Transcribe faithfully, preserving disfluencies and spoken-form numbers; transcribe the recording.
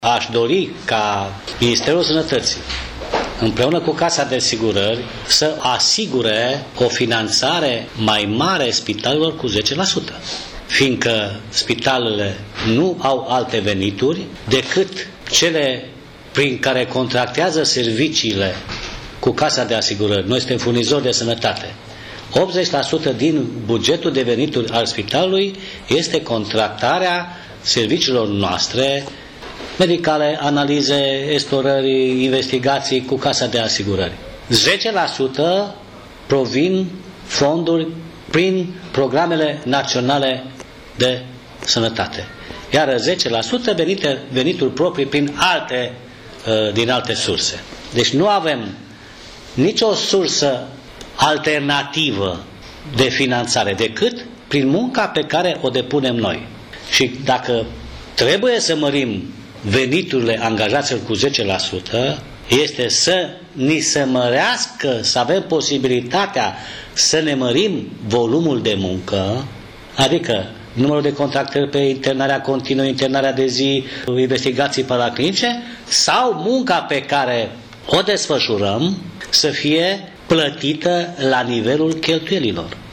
Aș dori ca Ministerul Sănătății, împreună cu Casa de Asigurări, să asigure o finanțare mai mare spitalelor cu zece la sută, fiindcă spitalele nu au alte venituri decât cele prin care contractează serviciile cu Casa de Asigurări. Noi suntem furnizori de sănătate. optzeci la sută din bugetul de venituri al spitalului este contractarea serviciilor noastre medicale, analize, esplorări, investigații cu Casa de Asigurări. zece la sută provin fonduri prin programele naționale de sănătate, iar zece la sută venite, venituri proprii prin alte, din alte surse. Deci nu avem nicio sursă alternativă de finanțare decât prin munca pe care o depunem noi. Și dacă trebuie să mărim veniturile angajaților cu zece la sută, este să ni se mărească, să avem posibilitatea să ne mărim volumul de muncă, adică numărul de contractări pe internarea continuă, internarea de zi, investigații paraclinice, sau munca pe care o desfășurăm să fie plătită la nivelul cheltuielilor.